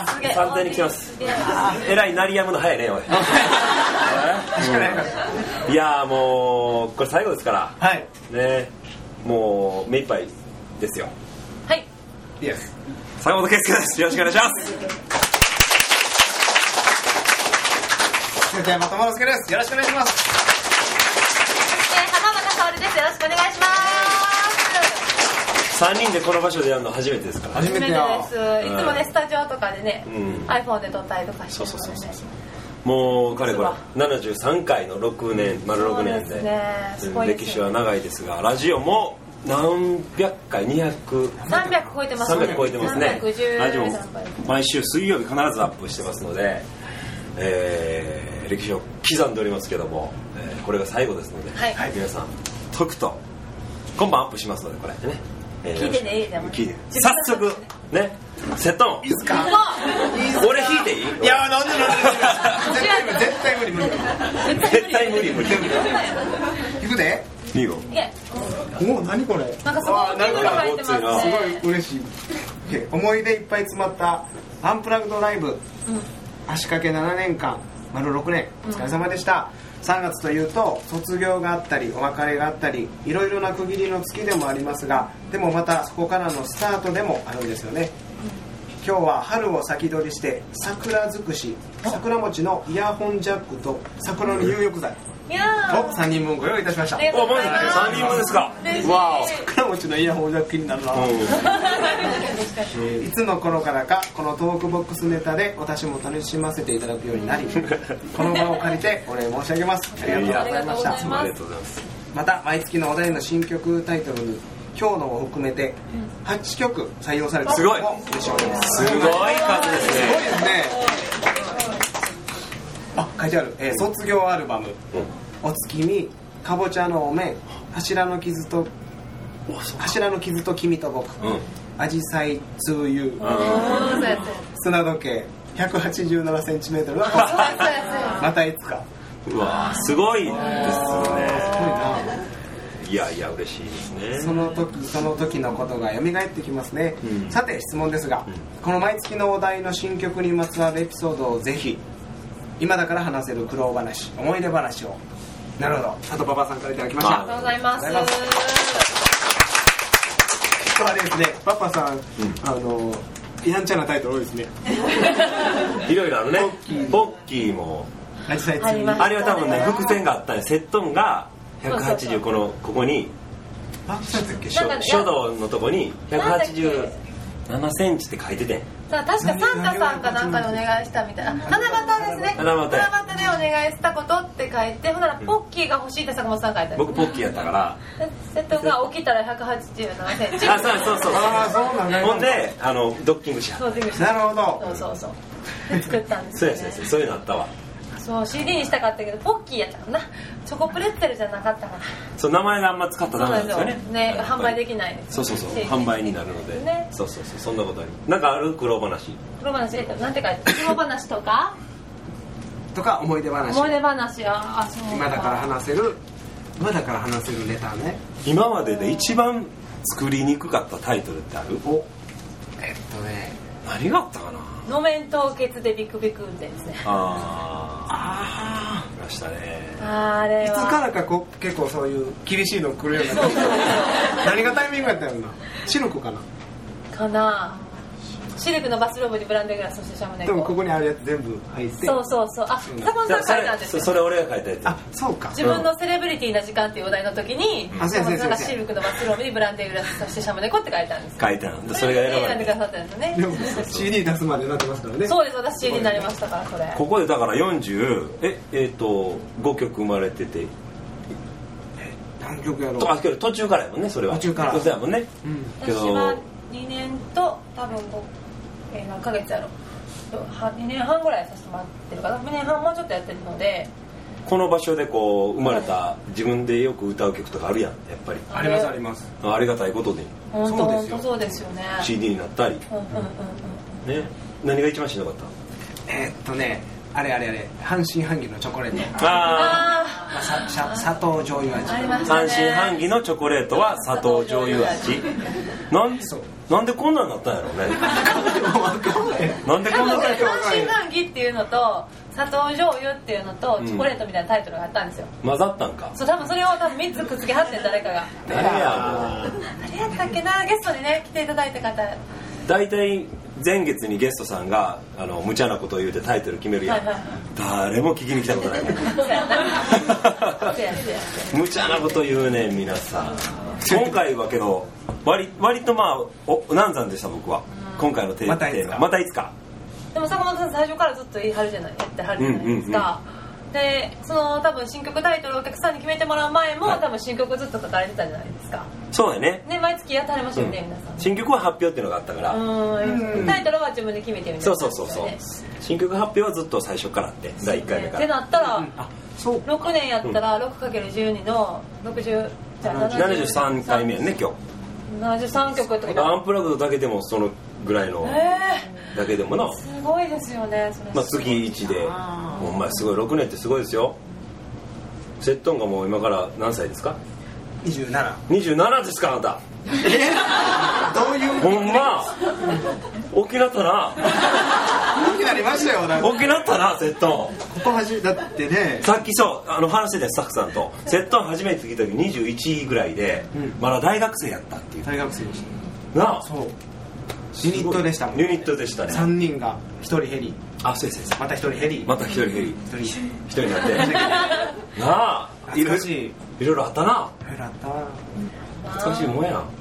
完全に来てます。えらい鳴りやむの早いねおい。いやもうこれ最後ですから、 はいね、もう目いっぱいですよ。 はい、 イエス。 坂本圭介です。よろしくお願いします。 先生松本介です。よろしくお願いします。 浜中沙織です。よろしくお願いします。 3人でこの場所でやるの初めてですから。 初めてです。いつもねスタジオとかでね、iPhone で撮ったりとかしてるのでね。 もうかれこれ73回の6年丸6年で、歴史は長いですが、ラジオも何百回 300超えてますね。 300超えてますね。ラジオも毎週水曜日必ずアップしてますので、歴史を刻んでおりますけども、これが最後ですので、皆さんとくと今晩アップしますので、これね、 聞いてね。 聞いて早速ね、セットンいいですか。俺弾いていい？ いやなんで絶対無理行くで。 いいよ。 もう何これ。 なんかすごい大きいのが入ってますね。 すごい嬉しい。思い出いっぱい詰まったアンプラグドライブ、足掛け7年間丸6年お疲れ様でした。3月というと卒業があったりお別れがあったりいろいろな区切りの月でもありますが、でもまたそこからのスタートでもあるんですよね。今日は春を先取りして桜尽くし桜餅のイヤホンジャックと桜の入浴剤を3人分ご用意いたしました。 お、マジで3人分ですか。わお。 桜餅のイヤホンジャックになるな。いつの頃からかこのトークボックスネタで私も楽しませていただくようになり、この場を借りてお礼申し上げます。ありがとうございました。 ありがとうございます。 また毎月のお題の新曲タイトルに今日のを含めて8曲採用されてすごい。 嬉しいです。 すごい数ですね。 すごいですね。あ、書いてある、卒業アルバム、お月見、かぼちゃのお面、柱の傷と君と僕、アジサイツーユー、砂時計 187cm のまたいつか。 うわすごいですね。いやいや嬉しいですね。 その時のことが蘇ってきますね。さて質問ですが、この毎月のお題の新曲にまつわるエピソードをぜひ今だから話せる苦労話、思い出話を。なるほど、佐藤パパさんからいただきました。 ありがとうございます。 あれですね、パパさん、やんちゃなタイトル多いですね。 いろいろあるね。ポッキーもあれは多分ね伏線があったね。セットンが180ここに書道のとこに187センチって書いてて、 確かサンタさんかなんかでお願いしたみたいな。七夕ですね。七夕でお願いしたことって書いて、ほんならポッキーが欲しいって坂本さん書いてある。 僕ポッキーやったからセットが起きたら187センチ。 あ、そうなんだ。ほんでドッキングしはった。 なるほど。 そう作ったんですよね。 そういうのあったわ。 そう CD にしたかったけどポッキーやったかな。チョコプレッツェルじゃなかったから。 そう名前があんま使ったらダメなんですよね。 ね、販売できないです。 そう販売になるので。ね。そうそんなことあり。なんかある苦労話。なんて書いて苦労話とか思い出話。 あ、そう。 今だから話せるネタね。 今までで一番作りにくかったタイトルってある？何があったかな。 路面凍結でビクビク運転ですね。 ありましたね。 あれはいつからか結構そういう厳しいの来るようになって何がタイミングやったよな。シルクかな。シルクのバスローブにブランデーグラス、そしてシャムネコ。でもここにあるやつ全部入って。 そう。あ、坂本さん書いたんですよ。 それ俺が書いたやつ。 あ、そうか。 自分のセレブリティな時間っていうお題の時に、坂本さんがシルクのバスローブにブランデーグラス、そしてシャムネコって書いたんです。 書いたんで、それが選ばれて。 くださったんですね。 でも CD 出すまでなってますからね。 そうです、私 CD になりましたからそれ。 ここでだから5曲生まれてて。 何曲やろう。 途中からやもんね、それは。 途中から。 そうやもんね。 私は2年と多分何ヶ月やろ2年半ぐらいさせてもらってるから、2年半もうちょっとやってるので。 この場所で生まれた自分でよく歌う曲とかあるやん、やっぱり。 あります。 ありがたいことで本当そうですよね。 CD になったり、ね。何が一番しんどかった？ あれ半信半疑のチョコレート。砂糖醤油味。 半信半疑のチョコレートは砂糖醤油味。 なんでこんなんなったんやろうねなんでこんなタイトル半信半疑っていうのと砂糖醤油っていうのとチョコレートみたいなタイトルがあったんですよ、 混ざったんか。 そう、多分それを3つくっつけはってん、誰かが。 誰や誰やったっけな、ゲストにね来ていただいた方。 大体前月にゲストさんが無茶なことを言うてタイトル決めるやん、はいはいはい、誰も聞きに来たことない無茶なこと言うねん皆さん。今回はけど割とまあ難産でした僕は。今回のテーマまたいつか。でも坂本さん最初からずっと言い張るじゃない、やってはるじゃないですか、でその多分新曲タイトルをお客さんに決めてもらう前も、はい、多分新曲ずっと書かれてたじゃないですか。 そうだね。 ね、毎月やってはりましたよね、皆さん。 新曲は発表っていうのがあったから、 タイトルは自分で決めてみたいな、ね、 そう新曲発表はずっと最初からって第1回目から。 ってなったら、6年やったら 6×12 の60じゃあ 73回目やね今日。 73曲ってこと。 アンプラグドだけでもそのぐらいのだけでもな、 すごいですよねそれ。 まあ、月1でお前すごい6年ってすごいですよ。セットンがもう今から何歳ですか？27ですかあなた。 どういうほんま大きなったな。 大きなりましたよ。 大きなったなセットン。 ここだってね、 さっきそう話してたスタッフさんとセットン初めて聞いた時21ぐらいで、まだ大学生やったっていう。 大学生でしたなあ。 そうユニットでしたもん。 ユニットでしたね。 3人が1人減り、 あ、そうですまた1人減り、 また1人減り、1人になってなあ、いろいろあったな。懐かしいもんやな。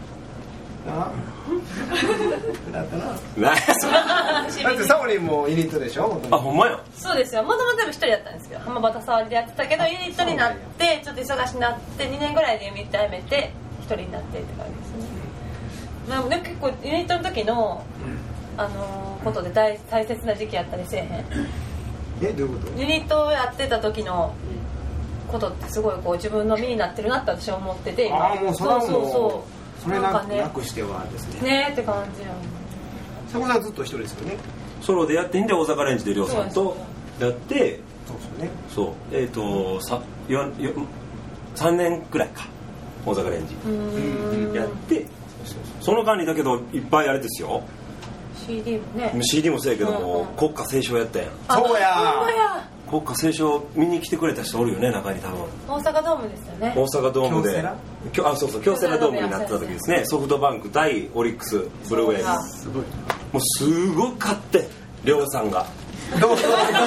だってサオリンもユニットでしょ。 あ、ほんまや。 そうですよ。もともと1人だったんですけど、浜端沙織でやってたけどユニットになってちょっと忙しくなって2年ぐらいでユニットやめて1人になってって感じですね。なんかね、結構ユニットの時のことで大切な時期やったりせえへん。 どういうこと？ ユニットをやってた時のことってすごいこう自分の身になってるなって私は思ってて今。 あ、もうそれはもうそれなくしてはですね。 ねって感じやん。 そこはずっと一人ですよね。 ソロでやってんで大阪レンジでりょうさんとやって、 そうですよね。3年くらいか大阪レンジやって、その間にだけどいっぱいあれですよ。 CD もね。 CD もそうやけども、国歌斉唱やったやん。 そうや。 国歌斉唱見に来てくれた人おるよね、中に多分。 大阪ドームですよね。 大阪ドームで京セラドームになった時ですね。ソフトバンク対オリックスブルーウェーズ。もうすごかってりょうさんが。 絶対面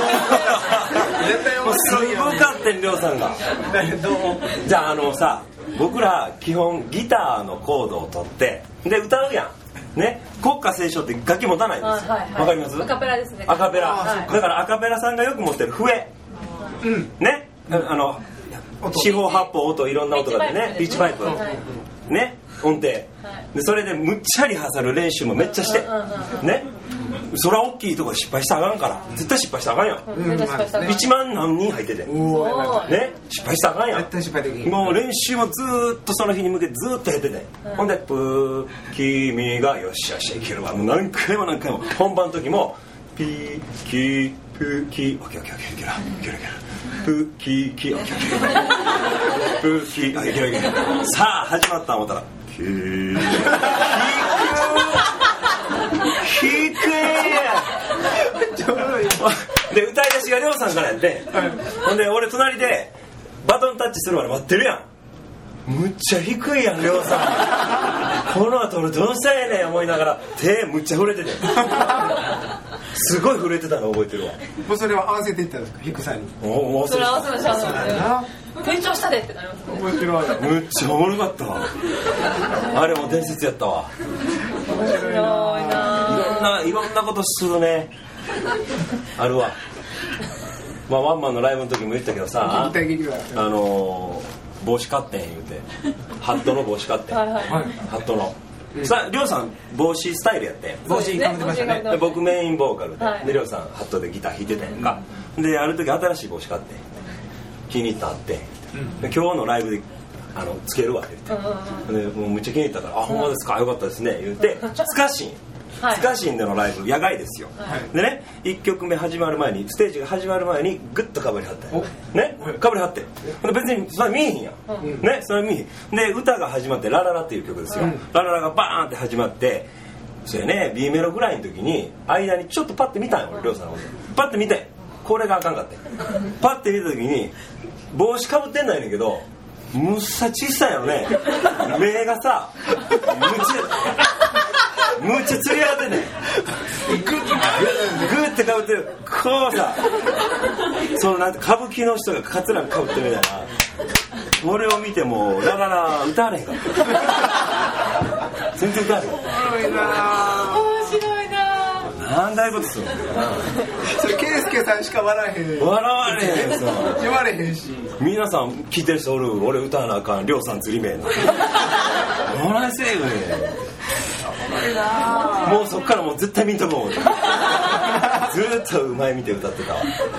白いよね。 すごかってんりょうさんが。じゃあさ、僕ら基本ギターのコードを取ってで歌うやん。ね、国歌斉唱って楽器持たないんですよ。わかります？ アカペラですね。 アカペラ。だからアカペラさんがよく持ってる笛。ね、四方八方音いろんな音がね、ピッチパイプ。ね、音程。でそれでむっちゃリハーサル練習もめっちゃして、ね。そら大きいとこで失敗したらあかんから、絶対失敗したらあかんやん。1万何人入ってて、ね、失敗したらあかんやん。もう練習もずーっとその日に向けてずーっとやってて、ほんでプー君がよっしゃよっしゃいけるわ、もう何回も本番の時もピーキープーキーオッケーオッケーオッケーいけるいけるいけるプーキーキーオッケーオッケープーキーあいけるいけるさあ始まった思ったらキー聞くで歌い出しがりょうさんからやって、ほんで俺隣でバトンタッチするまで待ってるやん。むっちゃ低いやんりょうさん。この後俺どうしたらええねん思いながら手むっちゃ震えててすごい震えてたの覚えてるわ。 もうそれは合わせていったんですか、低さに。 それ合わせましょう。転調したでってなりますね。 覚えてるわ。 むっちゃおもろかったわ。あれも伝説やったわ。 面白いな。 いろんなことするね。あるわ。まあワンマンのライブの時も言ったけどさ、帽子買ってん言うて、ハットの帽子買ってん、ハットのさありょうさん帽子スタイルやってん。 帽子かぶってましたね。 で僕メインボーカルでりょうさんハットでギター弾いてたやんか。である時新しい帽子買って気に入ったって今日のライブでつけるわって言って、でもうめっちゃ気に入ったから「あほんまですかよかったですね」言ってスカシンでのライブ野外ですよ。でね1曲目始まる前にステージが始まる前にグッとかぶりはったよね、かぶりはって別にそれ見えへんやんね、それ見えへんで歌が始まって「ラララ」っていう曲ですよ。ラララがバーンって始まってそうやね B メロぐらいの時に間にちょっとパッて見たんよ俺亮さんのことパッて見てこれがあかんかってパッて見た時に帽子かぶってんないねんけどむっさ小さいよね目がさむっちゃ釣り上がってんねんグッてかぶってるこうさそのなんて歌舞伎の人がカツラかぶってるみたいな俺を見てもだから歌われへんかった全然歌われへん面白いななんだいうことするのそれ圭介さんしか笑えへん笑われへんさ言われへんし皆さん聞いてる人おる俺歌わなあかん亮さん釣り名の笑いせえよねもうそっからもう絶対見んとこうずーっとうまい見て歌ってたわ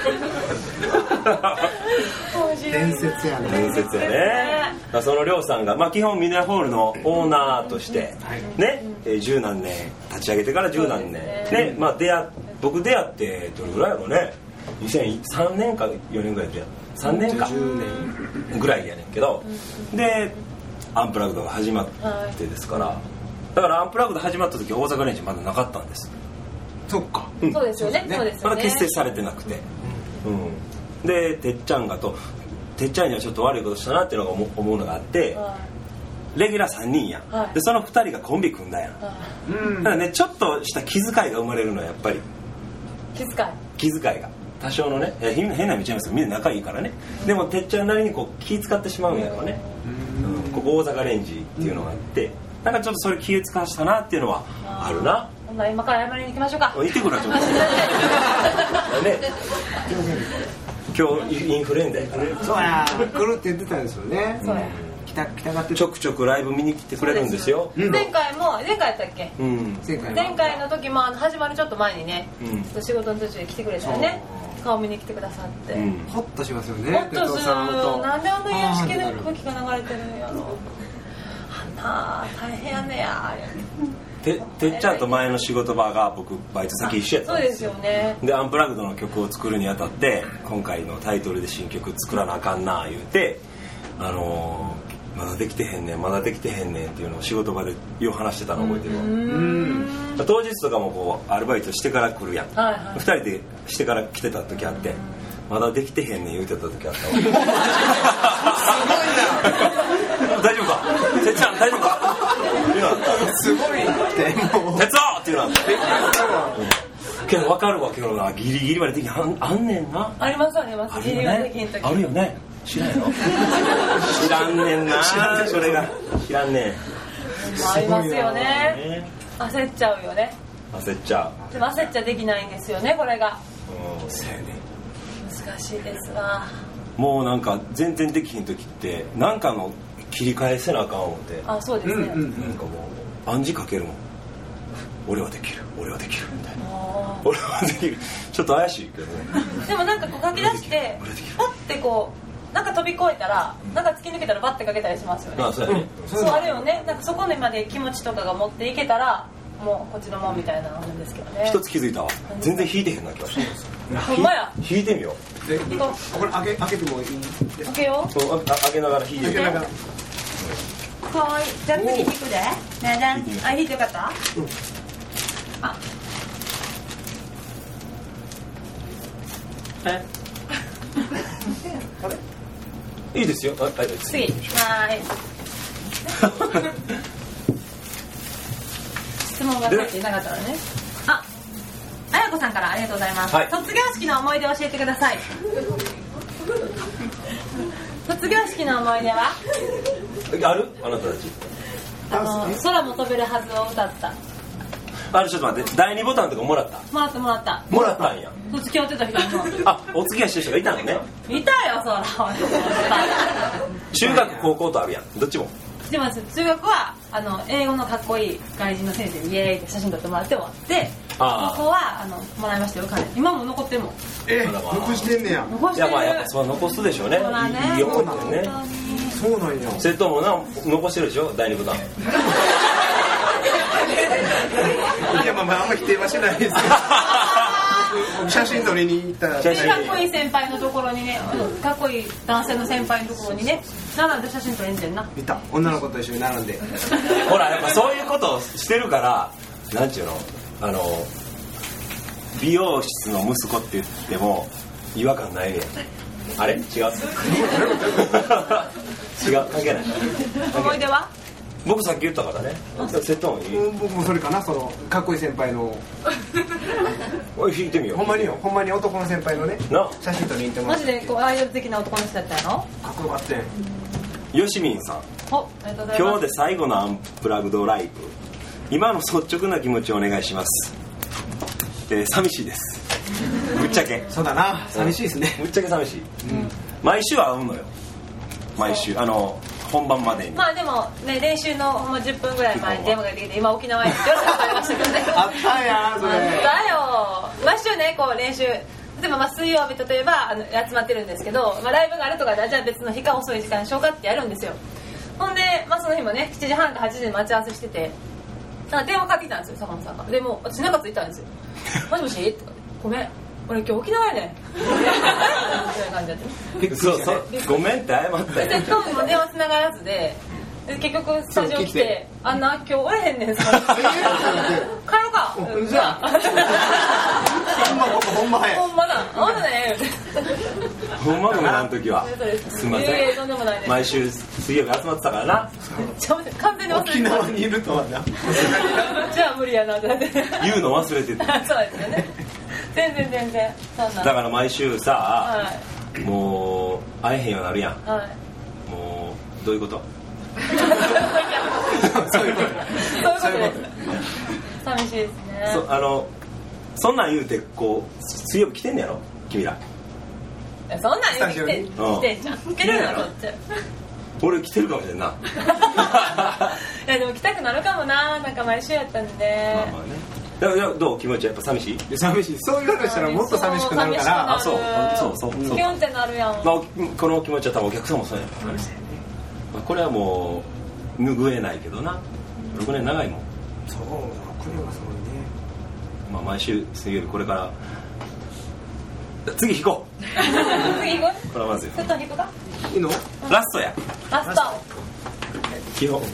伝説やね伝説やねその亮さんが、まあ、基本ミネラホールのオーナーとしてね十何年立ち上げてから十何年ね、まあ、僕出会ってどれぐらいやろうね2003年か4年ぐらいで3年か10年ぐらいやねんけどでアンプラグドが始まってですからだからアンプラグド始まった時大阪レンジまだなかったんです。 そっか、 うん、そうですよねまだ結成されてなくて、でてっちゃんがてっちゃんにはちょっと悪いことしたなっていうのが思うのがあって、レギュラー3人やん、でその2人がコンビ組んだやん、だからねちょっとした気遣いが生まれるのはやっぱり気遣いが多少のね変な意味ちゃいますけどみんな仲いいからね、でもてっちゃんなりにこう気遣ってしまうんやろうね、ここ大阪レンジっていうのがあって、なんかちょっとそれ気を使わしたなっていうのはあるな。 今から謝りに行きましょうか。 行ってくるわちょっとね今日インフルエンザやからそうや来るって言ってたんですよね。 そうや来たがってちょくちょくライブ見に来てくれるんですよ。 前回やったっけ、前回の時も始まるちょっと前にね、ちょっと仕事の途中で来てくれたよね、顔見に来てくださって、 ホッとしますよね。 ホッとする。なんであんな癒し系の空気が流れてるんやろ、あんな大変やねやてっちゃんと前の仕事場が僕バイト先一緒やったんですよ。 そうですよね。 でアンプラグドの曲を作るにあたって今回のタイトルで新曲作らなあかんな言うてまだできてへんねんっていうのを仕事場でよう話してたの覚えてるわ。当日とかもこうアルバイトしてから来るやん、2人でしてから来てた時あって、まだできてへんねん言うてた時あったわすごいな大丈夫かてっちゃん大丈夫かっていうのあったすごいってもう鉄道っていうのあったけど分かるわけどなギリギリまでできあんねんな。 ありますギリギリまでできん時あるよね。知らんの知らんねんなそれが知らんねんありますよね。焦っちゃうよね。 焦っちゃう。 でも焦っちゃできないんですよねこれが。 そうやね。 難しいですわ。 もうなんか全然できひん時ってなんかの切り替えせなあかん思って。 あそうですね、 なんかもう暗示かけるもん。俺はできるみたいな。俺はできるちょっと怪しいけどねでもなんかこう書き出してパッてこうなんか飛び越えたらなんか突き抜けたらバッてかけたりしますよね。 そうやね。 そうあるよね。なんかそこまで気持ちとかが持っていけたらもうこっちのもんみたいなのあるんですけどね。 一つ気づいたわ。全然弾いてへんな今日。 ほんまや。 弾いてみよう。 でこれ開けてもいいですか。 開けよう。 そう開けながら弾いてみよう。 はい。じゃあ次弾くで。ねえねえ。弾いてよかった？あ。 いいですよ。 次。はい。質問が入っていなかったらね。あやこさんからありがとうございます。卒業式の思い出を教えてください。卒業式の思い出は？ ある？あなたたち。 空も飛べるはずを歌った。 ちょっと待って、第2ボタンとかもらった？ もらった。 もらったんや。 付き合ってた人も。 お付き合いしてる人がいたのね。 いたよ、そら。 中学、高校とあるやん。どっちも。 でも中学は英語のかっこいい外人の先生にイエーイって写真撮ってもらって終わって、高校はもらいましたよ、金。今も残ってるもん。 残してんねや。 残してる。 いややっぱそう残すでしょうね。いい思い出ね。 そうなんや。 それとも残してるでしょ、第2ボタン。 いやまああんま否定はしないですけど写真撮りに行ったらかっこいい先輩のところにね、かっこいい男性の先輩のところにね並んで写真撮れんねんな。 いた女の子と一緒に並んでほらやっぱそういうことをしてるからなんていうの美容室の息子って言っても違和感ないねん。あれ違う違う関係ない。 思い出は僕さっき言ったからね。セットもいい。 僕もそれかな、そのかっこいい先輩のおい引いてみよう。 ほんまに男の先輩のね写真撮りに行ってます。 マジでこうアイドル的な男の人だったの？ かっこよかったよ。 よしみんさん、今日で最後のアンプラグドライブ、今の率直な気持ちをお願いします。寂しいです。ぶっちゃけそうだな、寂しいですね。 ぶっちゃけ寂しい、毎週会うのよ。毎週本番までに。 まあでもね、練習のほんま10分ぐらい前に電話ができて、今沖縄に夜分かりましたけどね。 あったやんそれ。 だよ。毎週ねこう練習、例えば水曜日例えば集まってるんですけど、ライブがあるとかでじゃあ別の日か遅い時間にしようかってやるんですよ。ほんで、その日もね7時半か8時に待ち合わせしてて、電話かかってきたんですよ、坂本さんが。でも私中ついたんですよ。もしもしとか、ごめん俺今日沖縄やねんみたいな感じだって。 そうごめんって謝ったよ。 当時も電話つながらずで結局スタジオ来て、あんな今日おれへんねん帰ろうかじゃあほんま早い。 ほんまだあんたねほんまごめんあの時は。すみません。 とんでもないです。 毎週水曜日集まってたからな。 完全に忘れて沖縄にいるとはな。 じゃあ無理やなってなって言うの忘れてて。 そうですよね。全然そんな。 だから毎週さ、 はもう会えへんようになるやん。 はい。 もうどういうこと？ そういうことです。寂しいですね。 そんなん言うてこう水曜日来てんねやろ君ら。 そんなん言うて来てんじゃん。来てるのこっち。 俺来てるかもしれんな。 いやでも来たくなるかもな、なんか毎週やったんで。 まあね。だからどう気持ちやっぱ寂しい？ 寂しい。そういうのしたらもっと寂しくなるから。 あそう。 キュンってなるやん。 この気持ちは多分お客さんもそうやから。これはもう拭えないけどな。6年長いもん。 そう6年はすごいね。 毎週水曜日これから次弾こう。 次行く？ これはまずい。 ちょっと弾くか？ いいの？ ラストや。 ラスト。 基本。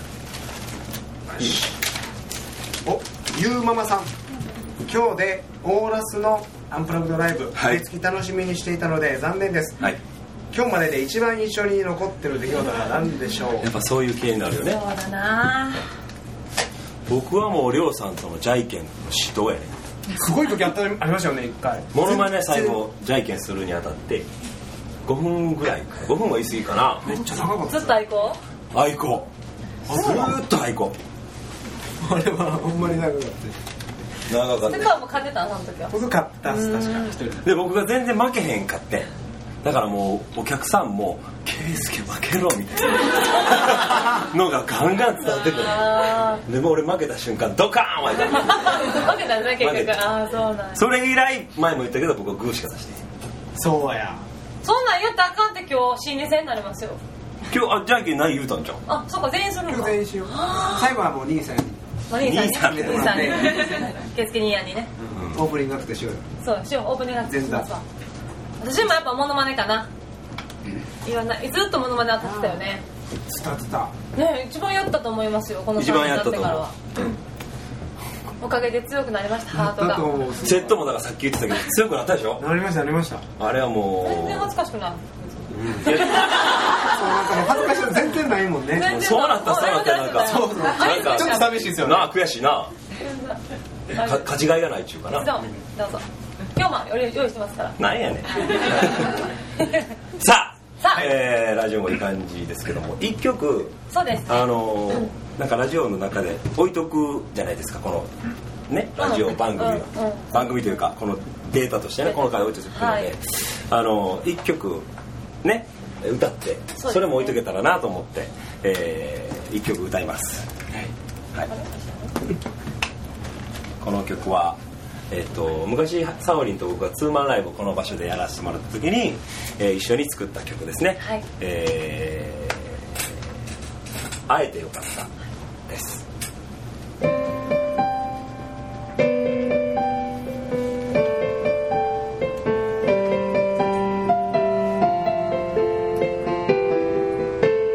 お、ゆうママさん。今日でオーラスのアンプラグドライブ、毎月楽しみにしていたので残念です。はい。今日までで一番印象に残ってる出来事は何でしょう？ やっぱそういう系になるよね。 そうだな。 僕はもうりょうさんとのジャイケンの指導やね。 すごい時ありましたよね、一回。 モノマネ最後ジャイケンするにあたって5分ぐらい、5分は言い過ぎかな。 めっちゃ長かった。 ずっと愛好？ 愛好。ずーっと愛好。 あれはほんまに長かった。 長かった。 スカも勝ってたの、その時は。 僕勝ったっす、確か一人で僕が全然負けへんかって。だからもうお客さんも「圭介負けろ」みたいなのがガンガン伝わってくる。でも俺負けた瞬間ドカーンは負けたんだ結局。ああそうなん。 それ以来前も言ったけど僕はグーしか出して。 そうや。 そんなん言ったらあかんって今日心理戦になりますよ。 今日じゃんけん何言うたんじゃん。 あそうか全員するのか。 全員しよう。最後はもう兄さんに。 兄さんに。圭介兄やんにね。 オープニングアクトしようよ。 そうしようオープニングアクトしますわ。私もやっぱモノマネかな。いろんなずっとモノマネ当たってたよね。 伝ってた。 ね一番やったと思いますよこの3年経ってからは。おかげで強くなりましたハートが。 セットもだからさっき言ってたけど強くなったでしょ。 なりましたなりました。あれはもう全然恥ずかしくない。 そうなんか恥ずかしいの全然ないもんね。 そうなったなんかそうなんかちょっと寂しいですよね。 悔しいな。勝ちがいがないっちゅうかな。 どうぞ。今日も用意してますから。 なんやねん。さあ、ラジオもいい感じですけども一曲そうです、ね、 なんかラジオの中で置いとくじゃないですかこのねラジオ番組は、番組というかこのデータとしてねこの回置いとくので、一曲ね歌ってそれも置いとけたらなと思って、一曲歌います。はい。この曲は。昔サオリンと僕がツーマンライブをこの場所でやらせてもらった時に、一緒に作った曲ですね、はい。会えてよかったです。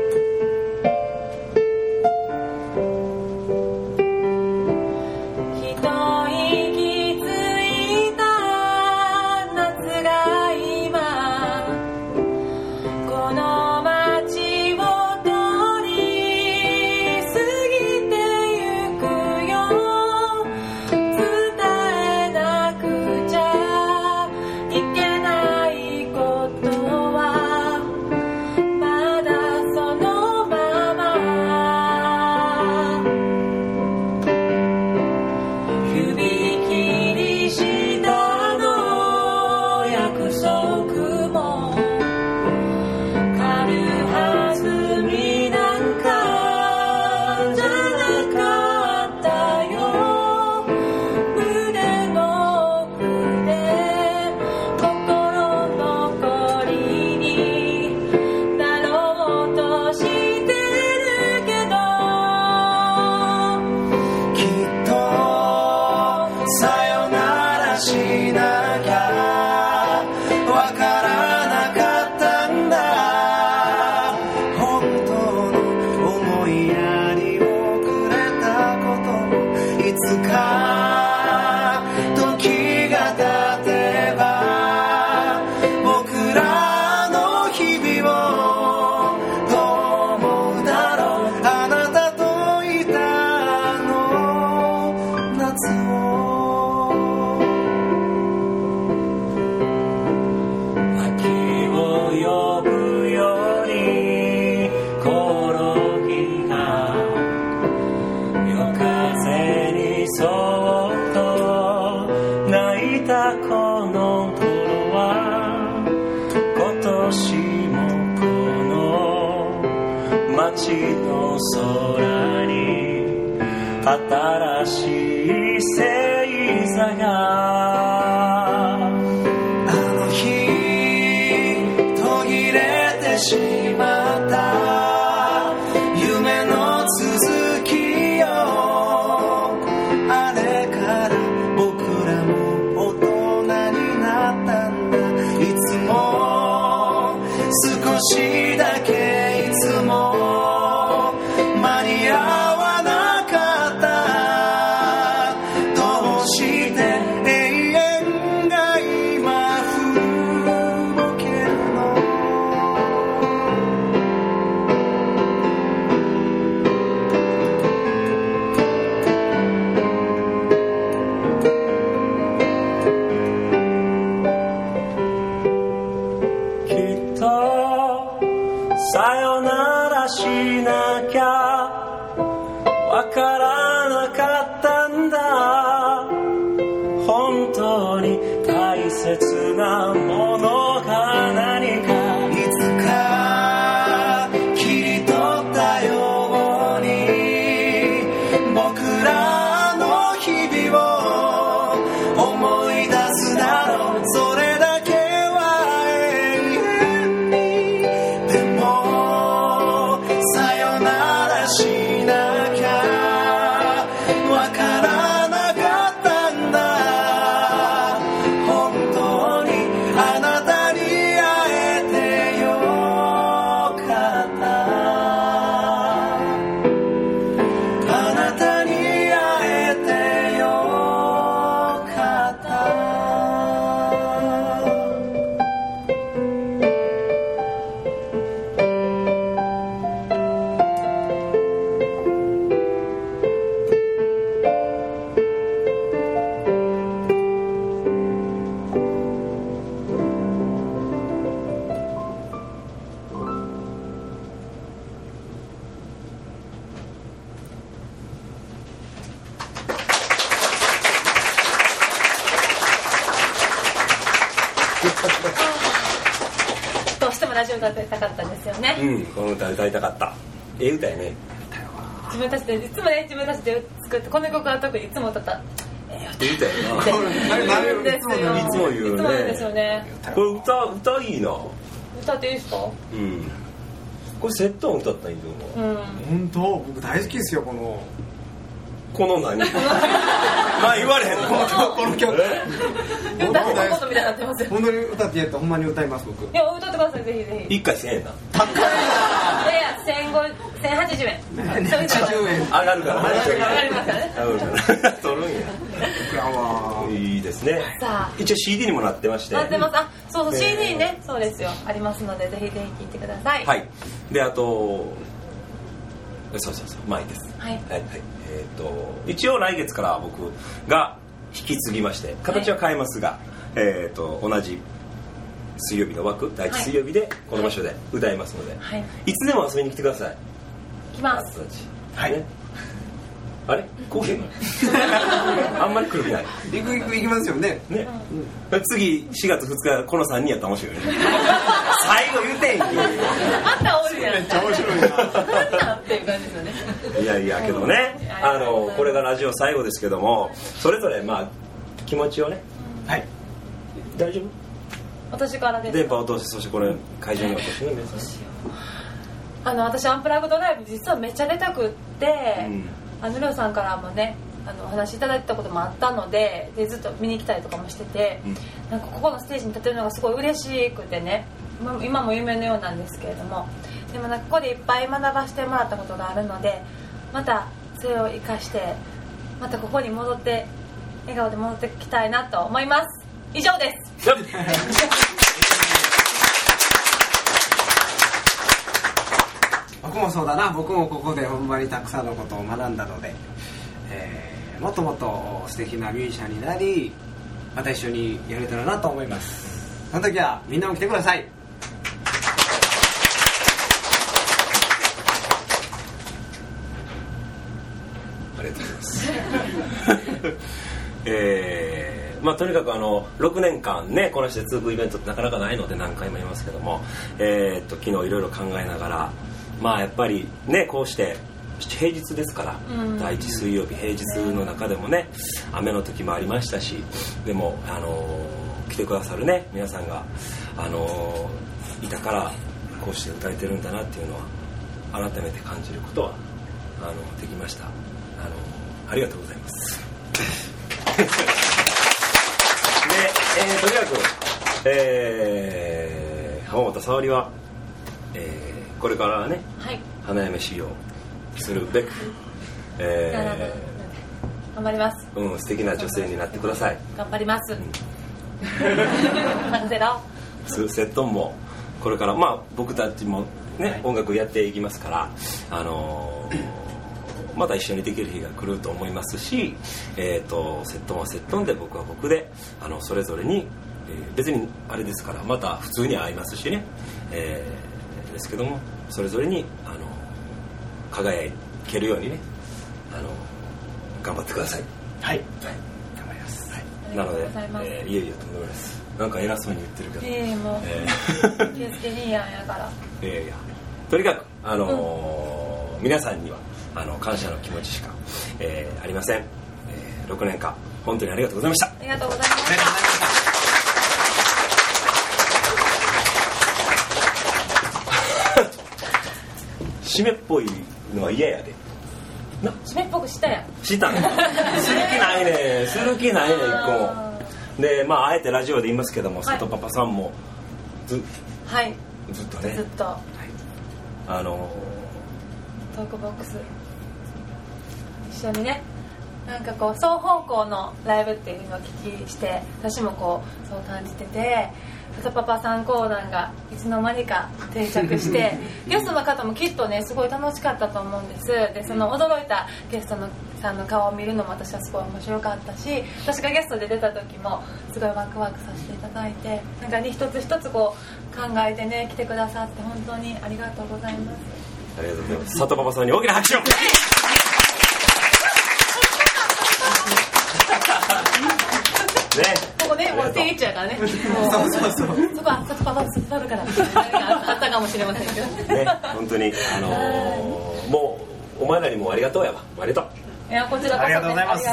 一らしなきゃわからなかったんだ本当の思いやりをくれたこともいつか時が経てば僕らの日々をどう思うだろうあなたといたあの夏を秋を呼ぶより転ぎが夜風にそっと泣いたこの頃は今年もこの街の空に新しい星座があの日途切れてしまった夢の続きよあれから僕らも大人になったんだいつも少しだけいつも間に合わなかったどうして永遠が今動けるのきっとさよならしなきゃわからなかったんだ本当に大切なものが何かいつか切り取ったように僕らの日々を思い出すだろうそれだけは永遠にでもさよならしなきゃわからなかったんだ本当にあなたに会えてよかったあなたに会えてよかったどうしてもラジオ歌いたかったんですよね、 この歌歌いたかった。歌やね。 自分たちでいつもね自分たちで作ってこの曲は特にいつも歌った歌やな。 いつも言うね。 いつも言うんですよね。 これ歌いいな。 歌っていいですか？ これセット音歌ったらいいと思う。 本当僕大好きですよこの何まあ言われへんのこの曲歌ってたことみたいになってますよ。 本当に歌ってやったらほんまに歌います僕。 いや歌ってくださいぜひぜひ。 1回1000円な。 高いな。 いや1080円。 80円上がるからね。 上がりますからね。 取るんや。いいですね。さあ一応 CD にもなってまして。 なってます。あ、そうそう CD ね、そうですよ。ありますのでぜひぜひ聴いてください。 はい。であとそう前です。 はい。 一応来月から僕が引き継ぎまして形は変えますが、同じ水曜日の枠第1水曜日でこの場所で歌いますので、いつでも遊びに来てください。 来ます。 はい。あれこういうのあんまり来る気ない。 行きますよね。 ね、次4月2日この3人やったら面白いね。最後言うてんまたおるやん。 めっちゃ面白いなっていう感じですよね。 いやけどね、これがラジオ最後ですけども、それぞれまあ気持ちをね、はい、大丈夫？ 私からです。 電波を通して、そしてこれ会場に私の皆さん。 私アンプラグドライブ実はめっちゃ出たくって、ルロさんからもねお話いただいたこともあったので、ずっと見に来たりとかもしてて、なんかここのステージに立てるのがすごい嬉しくてね、今も夢のようなんですけれども、でもなんかここでいっぱい学ばせてもらったことがあるので、またそれを生かしてまたここに戻って笑顔で戻ってきたいなと思います。以上です。 僕もそうだな、僕もここでほんまにたくさんのことを学んだので、もっともっと素敵なミュージシャンになり、また一緒にやれたらなと思います。その時はみんなも来てください。 ありがとうございますとにかく6年間ねこのして続くイベントってなかなかないので何回も言いますけども、昨日いろいろ考えながら、やっぱりねこうして平日ですから、第一水曜日平日の中でもね雨の時もありましたし、でも来てくださるね皆さんがいたからこうして歌えてるんだなっていうのは改めて感じることはできました。ありがとうございますで、とにかく、浜本沙織は、これからね、花嫁修行するべく、 頑張ります。 素敵な女性になってください。 頑張ります。 セットンもこれから僕たちもね、音楽やっていきますから、また一緒にできる日が来ると思いますし、セットンはセットンで僕は僕でそれぞれに、別にあれですからまた普通に会いますしね、ですけどもそれぞれに輝けるようにね頑張ってください。 はい、頑張ります。 なので、いえいえとんでもないです。なんか偉そうに言ってるけど、 もう気をつけにやからいやとにかく皆さんには感謝の気持ちしか、ありません。6年間本当にありがとうございました。 ありがとうございました。 締めっぽいのは嫌やで。 締めっぽくしたやん。 したね。する気ないね。一個も。であえてラジオで言いますけども、佐藤パパさんもずっとね。 ずっと。トークボックス一緒にね、なんかこう双方向のライブっていうのを聞きして、私もそう感じてて、佐藤パパさん講談がいつの間にか定着してゲストの方もきっとねすごい楽しかったと思うんです。でその驚いたゲストさんの顔を見るのも私はすごい面白かったし、私がゲストで出た時もすごいワクワクさせていただいて、なんか一つ一つ考えてね来てくださって本当にありがとうございます。 ありがとうございます。佐藤パパさんに大きな拍手を。ね、 ここね、もう定位置やからね。そうそこは佐藤パパと座るからあったかもしれませんけど。 ね、本当にもうお前らにもありがとうやわ。ありがとう。 いやこちらこそ、ね、ありがとうございます。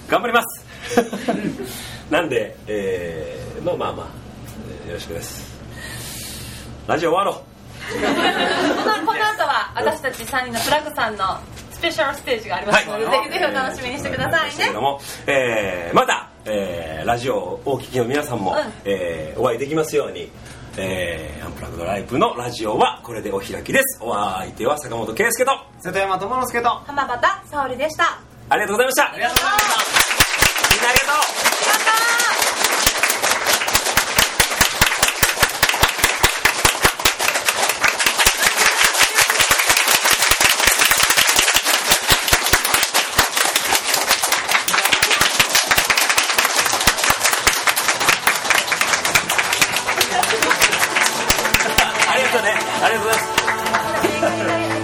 頑張ります。なんで、よろしくです。ラジオ終わろう。 この後は私たち3人のプラグさんのスペシャルステージがありますので、ぜひぜひお楽しみにしてくださいね。 また、ラジオをお聞きの皆さんも、お会いできますように、アンプラグドライブのラジオはこれでお開きです。お相手は坂本圭介と瀬戸山智之介と浜端沙織でした。 ありがとうございました。 ありがとうございました。 みんなありがとう。ありがとうございます。